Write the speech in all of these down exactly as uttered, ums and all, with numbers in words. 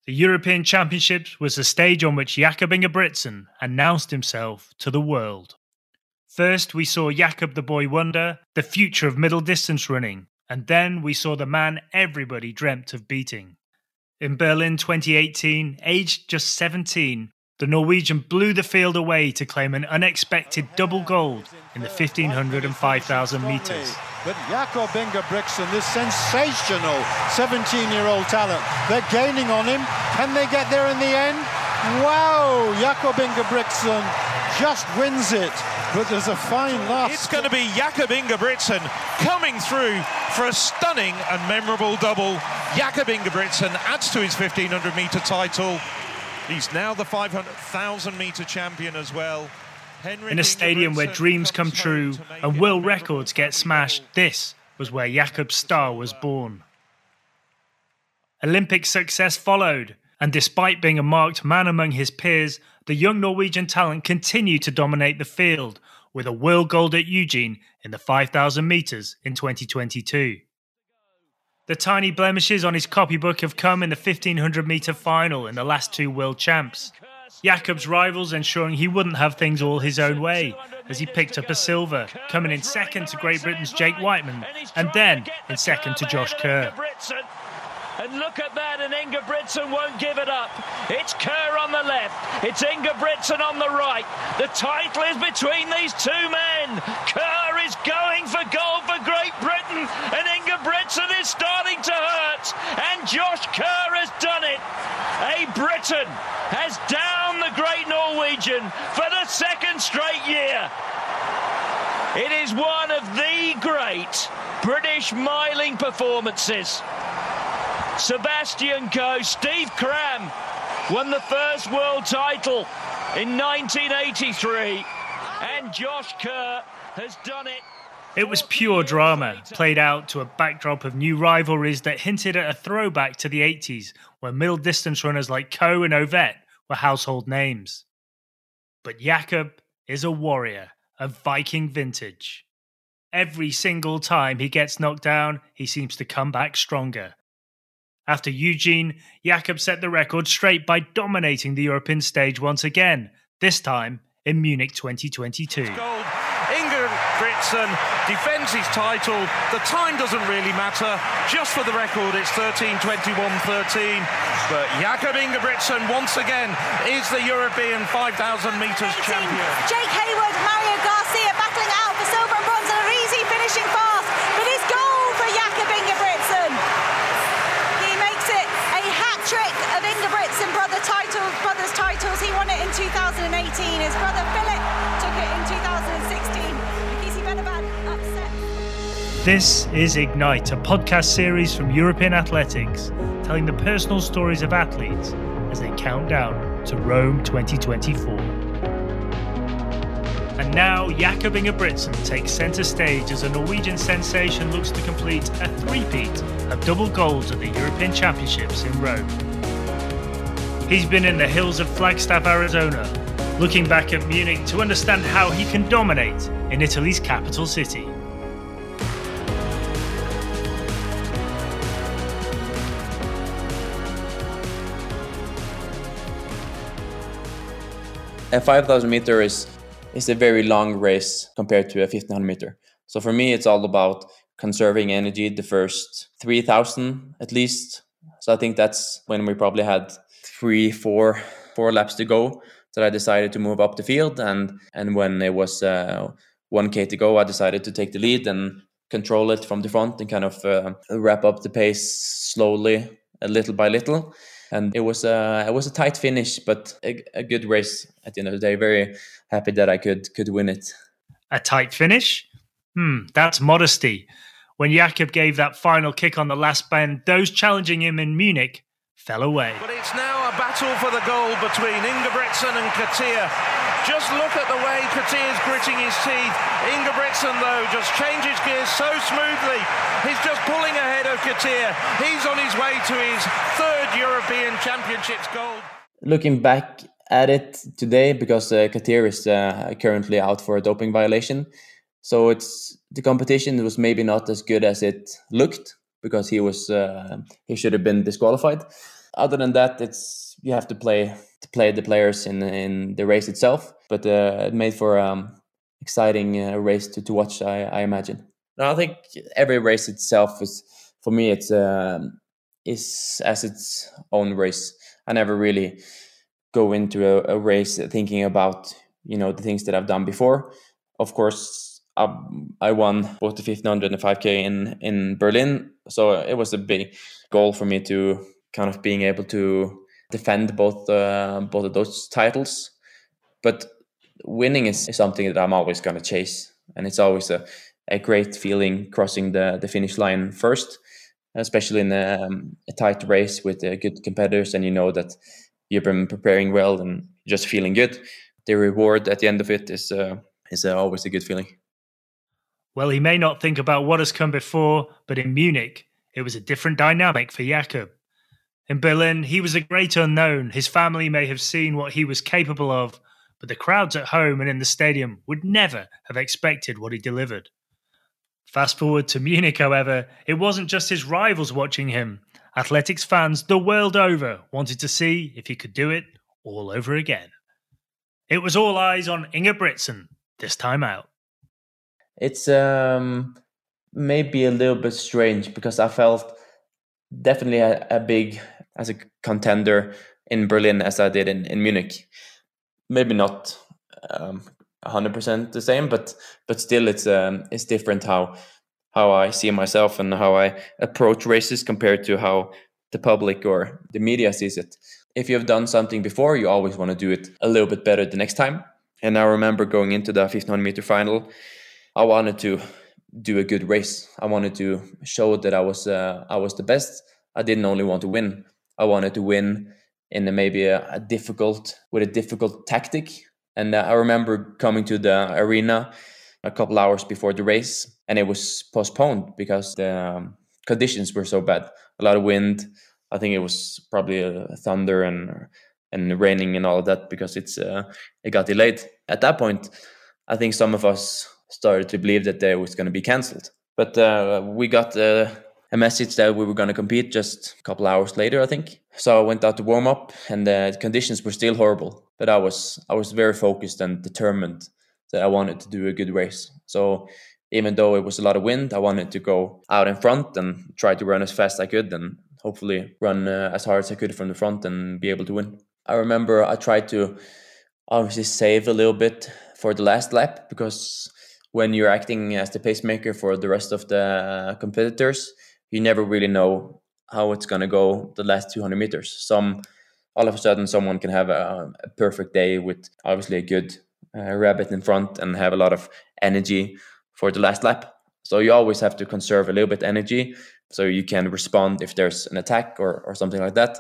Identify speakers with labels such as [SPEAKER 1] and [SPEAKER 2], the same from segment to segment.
[SPEAKER 1] The European Championships was the stage on which Jakob Ingebrigtsen announced himself to the world. First, we saw Jakob the boy wonder, the future of middle distance running, and then we saw the man everybody dreamt of beating. In Berlin twenty eighteen, aged just seventeen, the Norwegian blew the field away to claim an unexpected double gold in the fifteen hundred and five thousand metres.
[SPEAKER 2] But Jakob Ingebrigtsen, this sensational seventeen-year-old talent, they're gaining on him. Can they get there in the end? Wow, Jakob Ingebrigtsen just wins it. But there's a fine last.
[SPEAKER 3] It's going to be Jakob Ingebrigtsen coming through for a stunning and memorable double. Jakob Ingebrigtsen adds to his fifteen hundred metre title. He's now the five hundred thousand metre champion as well.
[SPEAKER 1] In a stadium where dreams come true and world records get smashed, this was where Jakob's star was born. Olympic success followed, and despite being a marked man among his peers, the young Norwegian talent continued to dominate the field, with a world gold at Eugene in the five thousand metres in twenty twenty-two. The tiny blemishes on his copybook have come in the fifteen hundred metre final in the last two world champs. Jakob's rivals ensuring he wouldn't have things all his own way, as he picked up a silver, coming in second to Great Britain's Jake Whiteman, and then in second to Josh Kerr.
[SPEAKER 4] And look at that, and Ingebrigtsen won't give it up. It's Kerr on the left, it's Ingebrigtsen on the right. The title is between these two men. Kerr is going for gold for Great Britain, and Ingebrigtsen is starting to hurt, and Josh Kerr has done it. A Briton has downed the great Norwegian for the second straight year. It is one of the great British miling performances. Sebastian Coe, Steve Cram won the first world title in nineteen eighty-three, and Josh Kerr has done it.
[SPEAKER 1] It was pure drama, played out to a backdrop of new rivalries that hinted at a throwback to the eighties, where middle distance runners like Coe and Ovett were household names. But Jakob is a warrior of Viking vintage. Every single time he gets knocked down, he seems to come back stronger. After Eugene, Jakob set the record straight by dominating the European stage once again, this time in Munich twenty twenty-two.
[SPEAKER 3] Gold. Ingebrigtsen defends his title. The time doesn't really matter. Just for the record, it's thirteen twenty-one thirteen. But Jakob Ingebrigtsen once again is the European five thousand metres champion.
[SPEAKER 5] Jake Hayward, Mario Garcia battling out for silver and bronze, and Arisi finishing fast. But it's gold for Jakob Ingebrigtsen. Trick of Ingebrigtsen brother title, brothers titles. He won it in two thousand eighteen. His brother Philip took it in two thousand sixteen. Kisi Benabad upset.
[SPEAKER 1] This is Ignite, a podcast series from European Athletics, telling the personal stories of athletes as they count down to Rome twenty twenty-four. And now Jakob Ingebrigtsen takes centre stage as a Norwegian sensation looks to complete a three-peat of double golds at the European Championships in Rome. He's been in the hills of Flagstaff, Arizona, looking back at Munich to understand how he can dominate in Italy's capital city.
[SPEAKER 6] A five thousand meter is is a very long race compared to a fifteen hundred meter. So for me, it's all about conserving energy the first three thousand at least. So I think that's when we probably had three, four, four laps to go that I decided to move up the field. And, and when it was uh, one K to go, I decided to take the lead and control it from the front and kind of uh, wrap up the pace slowly, a little by little. And it was a it was a tight finish, but a, a good race at the end of the day. Very happy that I could could win it.
[SPEAKER 1] A tight finish? Hmm, that's modesty. When Jakob gave that final kick on the last bend, those challenging him in Munich fell away.
[SPEAKER 3] But it's now a battle for the gold between Ingebrigtsen and Katia. Just look at the way Katia's gritting his teeth. Ingebrigtsen, though, just changes gears so smoothly. He's just pulling ahead of Katia. He's on his way to his third European Championships gold.
[SPEAKER 6] Looking back at it today, because uh, Katia is uh, currently out for a doping violation, so it's the competition was maybe not as good as it looked, because he was uh, he should have been disqualified. other than that, it's you have to play to play the players in in the race itself. But uh, it made for um exciting uh, race to, to watch, I, I imagine. No, I think every race itself is, for me, it's um, is as its own race. I never really go into a, a race thinking about, you know, the things that I've done before. Of course, I, I won both the fifteen hundred and five K in, in Berlin. So it was a big goal for me to kind of being able to defend both, uh, both of those titles. But winning is, is something that I'm always going to chase. And it's always a, a great feeling crossing the, the finish line first, especially in a, um, a tight race with uh, good competitors, and you know that you've been preparing well and just feeling good. The reward at the end of it is uh, is uh, always a good feeling.
[SPEAKER 1] Well, he may not think about what has come before, but in Munich, it was a different dynamic for Jakob. In Berlin, he was a great unknown. His family may have seen what he was capable of, but the crowds at home and in the stadium would never have expected what he delivered. Fast forward to Munich, however, it wasn't just his rivals watching him. Athletics fans the world over wanted to see if he could do it all over again. It was all eyes on Ingebrigtsen this time out.
[SPEAKER 6] It's um, maybe a little bit strange because I felt definitely a, a big as a contender in Berlin as I did in, in Munich. Maybe not um, one hundred percent the same, but but still it's um, it's different how how I see myself and how I approach races compared to how the public or the media sees it. If you've done something before, you always want to do it a little bit better the next time. And I remember going into the fifteen hundred meter final, I wanted to do a good race. I wanted to show that I was uh, I was the best. I didn't only want to win. I wanted to win in a, maybe a, a difficult with a difficult tactic. And uh, I remember coming to the arena a couple hours before the race, and it was postponed because the um, conditions were so bad. A lot of wind. I think it was probably a thunder and and raining and all of that because it's uh, it got delayed. At that point, I think some of us started to believe that it was going to be cancelled. But uh, we got uh, a message that we were going to compete just a couple hours later, I think. So I went out to warm up, and the conditions were still horrible. But I was I was very focused and determined that I wanted to do a good race. So even though it was a lot of wind, I wanted to go out in front and try to run as fast as I could and hopefully run uh, as hard as I could from the front and be able to win. I remember I tried to obviously save a little bit for the last lap, because when you're acting as the pacemaker for the rest of the competitors, you never really know how it's going to go the last two hundred meters. Some, all of a sudden, someone can have a, a perfect day with obviously a good uh, rabbit in front and have a lot of energy for the last lap. So you always have to conserve a little bit energy so you can respond if there's an attack or, or something like that.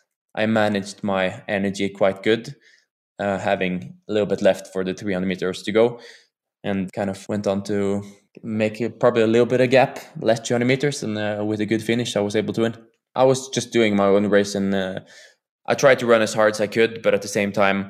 [SPEAKER 6] I managed my energy quite good, uh, having a little bit left for the three hundred meters to go, and kind of went on to make a, probably a little bit of gap, last two hundred meters, and uh, with a good finish, I was able to win. I was just doing my own race, and uh, I tried to run as hard as I could, but at the same time,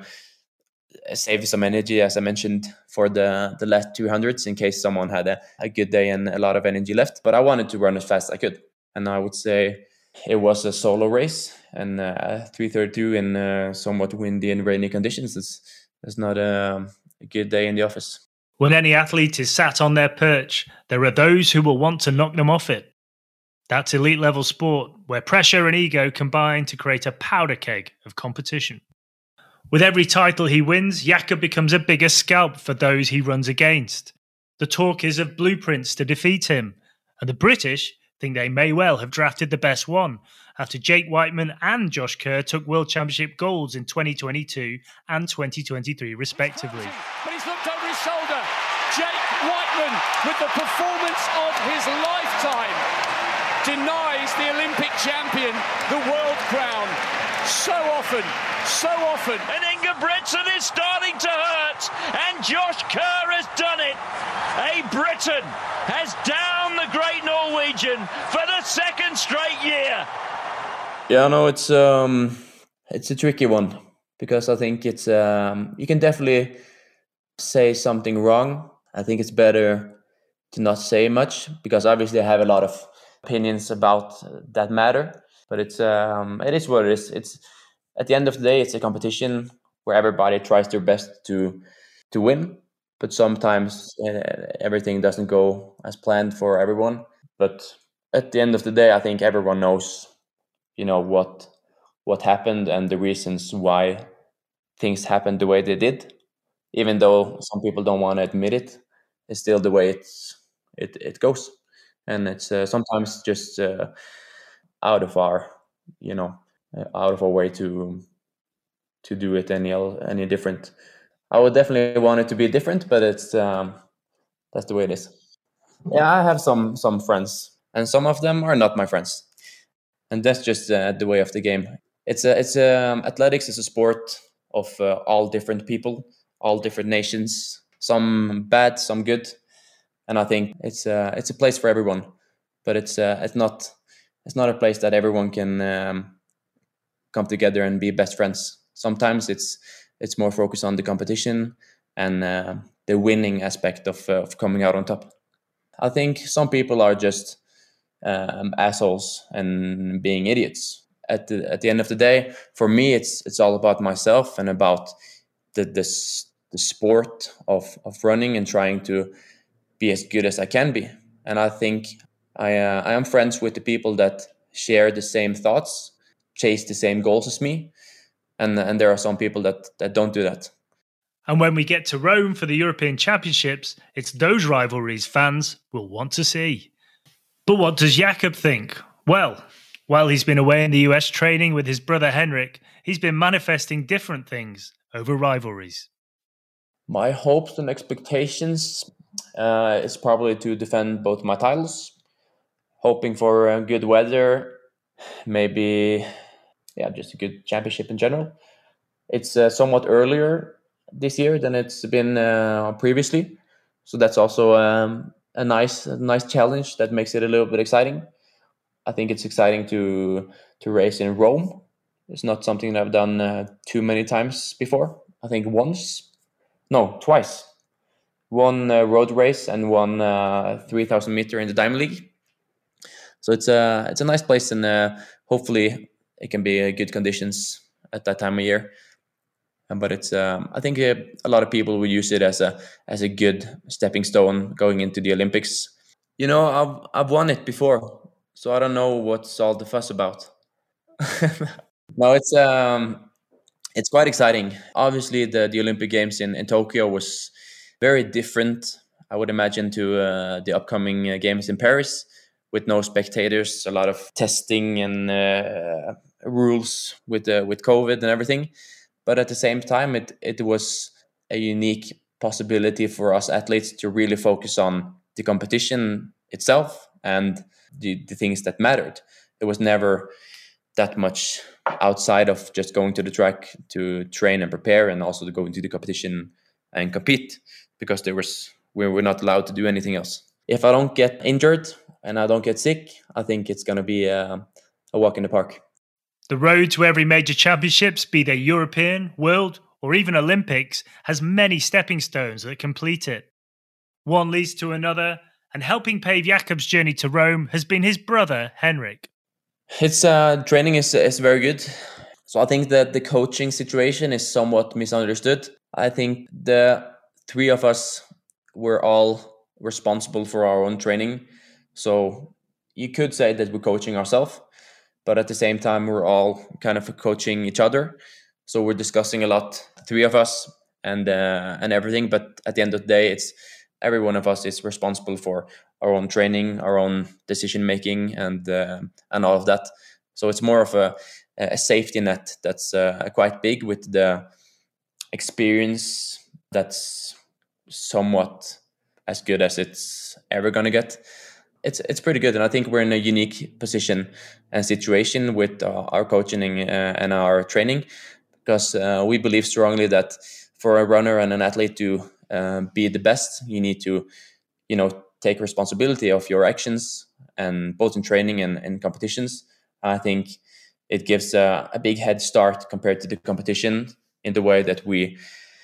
[SPEAKER 6] save some energy, as I mentioned, for the, the last two hundreds in case someone had a, a good day and a lot of energy left. But I wanted to run as fast as I could. And I would say it was a solo race, and uh, three thirty-two in uh, somewhat windy and rainy conditions is, is not a, a good day in the office.
[SPEAKER 1] When any athlete is sat on their perch, there are those who will want to knock them off it. That's elite level sport, where pressure and ego combine to create a powder keg of competition. With every title he wins, Jakob becomes a bigger scalp for those he runs against. The talk is of blueprints to defeat him, and the British think they may well have drafted the best one, after Jake Whiteman and Josh Kerr took World Championship golds in twenty twenty-two and twenty twenty-three respectively.
[SPEAKER 7] But he's looked over his shoulder. Jake Whiteman, with the performance of his lifetime, denies the Olympic champion the world crown. So often, so often.
[SPEAKER 4] And Ingebrigtsen is starting to hurt, and Josh Kerr has done it. A Briton has downed the great Norwegian for the second straight year.
[SPEAKER 6] Yeah, no, it's um, it's a tricky one, because I think it's um, you can definitely say something wrong. I think it's better to not say much, because obviously I have a lot of opinions about that matter. But it's um, it is what it is. It's at the end of the day, it's a competition where everybody tries their best to to win. But sometimes uh, everything doesn't go as planned for everyone. But at the end of the day, I think everyone knows, you know, what what happened and the reasons why things happened the way they did. Even though some people don't want to admit it, it's still the way it's it it goes, and it's uh, sometimes just uh, out of our, you know, uh, out of our way to to do it any el- any different. I would definitely want it to be different, but it's um, that's the way it is. Yeah, I have some some friends, and some of them are not my friends, and that's just uh, the way of the game. It's a it's um, athletics is a sport of uh, all different people, all different nations, some bad, some good, and I think it's uh, it's a place for everyone, but it's uh, it's not it's not a place that everyone can um, come together and be best friends. Sometimes it's it's more focused on the competition and uh, the winning aspect of uh, of coming out on top. I think some people are just um, assholes and being idiots. At the at the end of the day, for me, it's it's all about myself and about the the, the sport of of running and trying to be as good as I can be. And I think I uh, I am friends with the people that share the same thoughts, chase the same goals as me, and and there are some people that that don't do that.
[SPEAKER 1] And when we get to Rome for the European Championships, it's those rivalries fans will want to see. But what does Jakob think? Well, while he's been away in the U S training with his brother Henrik, he's been manifesting different things over rivalries.
[SPEAKER 6] My hopes and expectations uh, is probably to defend both my titles, hoping for uh, good weather, maybe, yeah, just a good championship in general. It's uh, somewhat earlier this year than it's been uh, previously, so that's also um, a nice, a nice challenge that makes it a little bit exciting. I think it's exciting to to race in Rome. It's not something that I've done uh, too many times before. I think once, no, twice. One uh, road race and one uh, three thousand meter in the Diamond League. So it's a it's a nice place, and uh, hopefully it can be uh, good conditions at that time of year. But it's um, I think uh, a lot of people will use it as a as a good stepping stone going into the Olympics. You know, I've I've won it before, so I don't know what's all the fuss about. No, it's um, it's quite exciting. Obviously, the the Olympic Games in, in Tokyo was very different, I would imagine, to uh, the upcoming uh, games in Paris, with no spectators, a lot of testing and uh, rules with uh, with COVID and everything. But at the same time, it, it was a unique possibility for us athletes to really focus on the competition itself and the, the things that mattered. It was never that much outside of just going to the track to train and prepare, and also to go into the competition and compete, because there was we were not allowed to do anything else. If I don't get injured and I don't get sick, I think it's going to be a, a walk in the park.
[SPEAKER 1] The road to every major championships, be they European, World, or even Olympics, has many stepping stones that complete it. One leads to another, and helping pave Jakob's journey to Rome has been his brother, Henrik.
[SPEAKER 6] It's uh, training is is very good. So I think that the coaching situation is somewhat misunderstood. I think the three of us were all responsible for our own training. So you could say that we're coaching ourselves, but at the same time, we're all kind of coaching each other. So we're discussing a lot, three of us, and uh, and everything. But at the end of the day, it's every one of us is responsible for our own training, our own decision making, and uh, and all of that. So it's more of a a safety net that's uh, quite big, with the experience that's somewhat as good as it's ever gonna get. It's it's pretty good, and I think we're in a unique position and situation with uh, our coaching uh, and our training, because uh, we believe strongly that for a runner and an athlete to uh, be the best, you need to, you know, take responsibility of your actions, and both in training and in competitions. I think it gives a, a big head start compared to the competition, in the way that we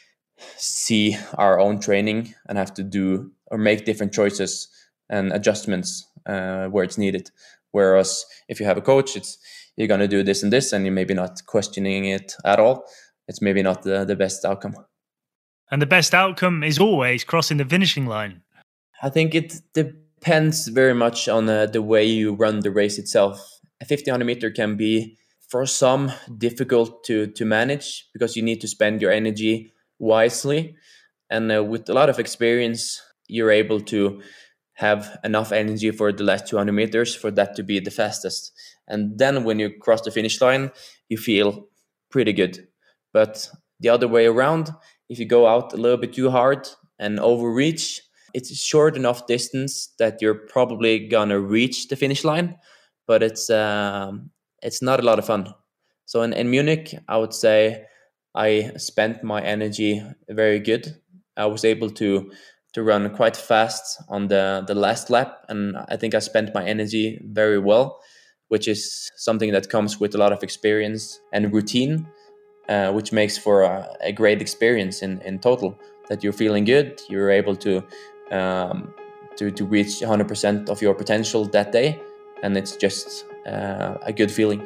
[SPEAKER 6] see our own training and have to do or make different choices and adjustments uh, where it's needed. Whereas if you have a coach, it's you're going to do this and this, and you're maybe not questioning it at all, it's maybe not the, the best outcome.
[SPEAKER 1] And the best outcome is always crossing the finishing line.
[SPEAKER 6] I think it depends very much on uh, the way you run the race itself. A fifteen hundred meter can be, for some, difficult to, to manage because you need to spend your energy wisely. And uh, with a lot of experience, you're able to have enough energy for the last two hundred meters for that to be the fastest. And then when you cross the finish line, you feel pretty good. But the other way around, if you go out a little bit too hard and overreach, it's a short enough distance that you're probably gonna reach the finish line, but it's um, it's not a lot of fun. So in, in Munich, I would say I spent my energy very good. I was able to to run quite fast on the, the last lap, and I think I spent my energy very well, which is something that comes with a lot of experience and routine, uh, which makes for a, a great experience in, in total, that you're feeling good, you're able to um, to, to reach one hundred percent of your potential that day, and it's just uh, a good feeling.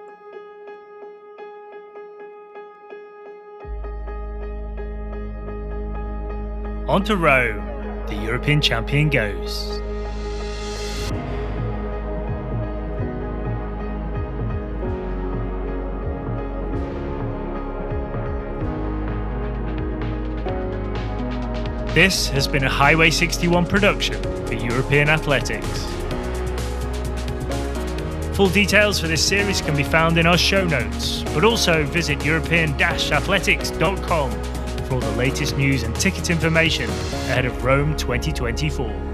[SPEAKER 1] On to Rome, the European champion goes. This has been a Highway sixty-one production for European Athletics. Full details for this series can be found in our show notes, but also visit european dash athletics dot com for all the latest news and ticket information ahead of Rome twenty twenty-four.